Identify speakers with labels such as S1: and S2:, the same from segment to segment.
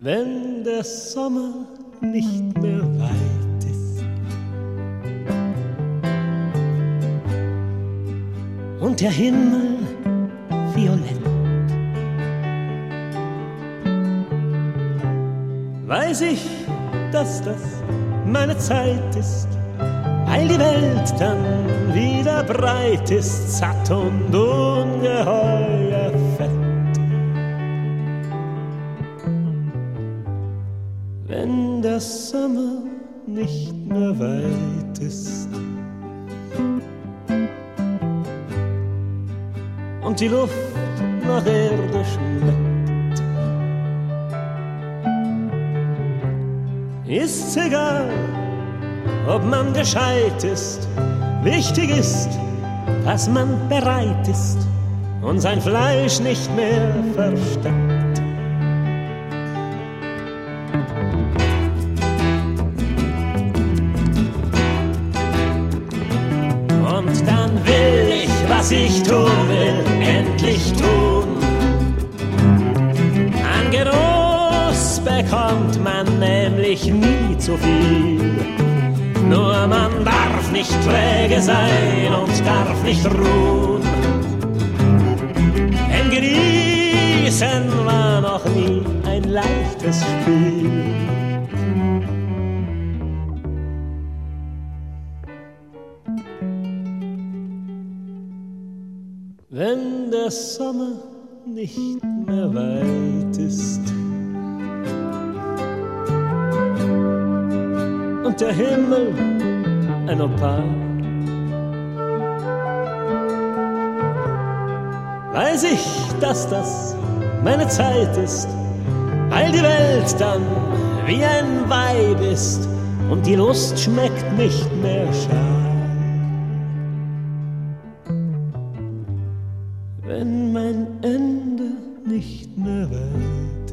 S1: wenn der Sommer nicht mehr weit ist und der Himmel violett, weiß ich, dass das meine Zeit ist, weil die Welt dann wieder breit ist, satt und ungeheuer fett. Wenn der Sommer nicht mehr weit ist und die Luft nach Erde schmeckt, ist's egal, ob man gescheit ist. Wichtig ist, dass man bereit ist und sein Fleisch nicht mehr versteckt. Und dann will ich, was ich tun will, endlich tun. An Genuss bekommt man nämlich nie zu viel. Nur man darf nicht träge sein und darf nicht ruhen. Denn genießen war noch nie ein leichtes Spiel. Wenn der Sommer nicht mehr weit ist und der Himmel ein Opal, weiß ich, dass das meine Zeit ist, weil die Welt dann wie ein Weib ist und die Lust schmeckt nicht mehr schal. Wenn mein Ende nicht mehr weit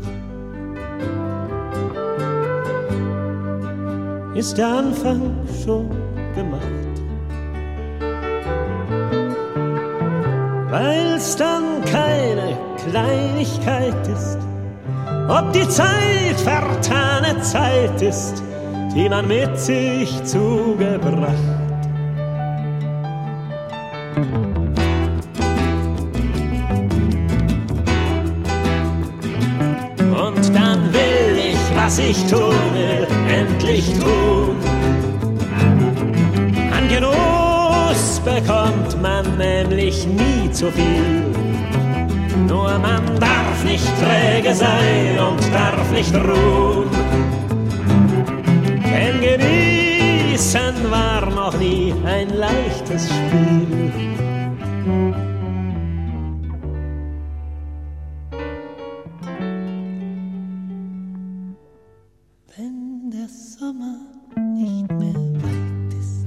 S1: ist der Anfang schon gemacht. Weil's dann keine Kleinigkeit ist, ob die Zeit vertane Zeit ist, die man mit sich zugebracht. Und dann will ich, was ich tun will, endlich tun. An Genuss bekommt man nämlich nie zu viel. Nur man darf nicht träge sein und darf nicht ruhen. Denn genießen war noch nie ein leichtes Spiel. Wenn der Sommer nicht mehr weit ist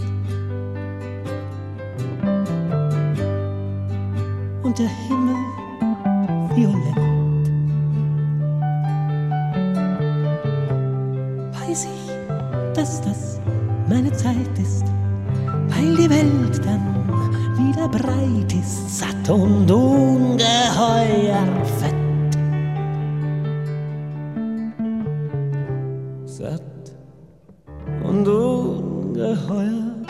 S1: und der Himmel violett, weiß ich, dass das meine Zeit ist, weil die Welt dann wieder breit ist, satt und ungeheuer fett. Satt und ungeheuer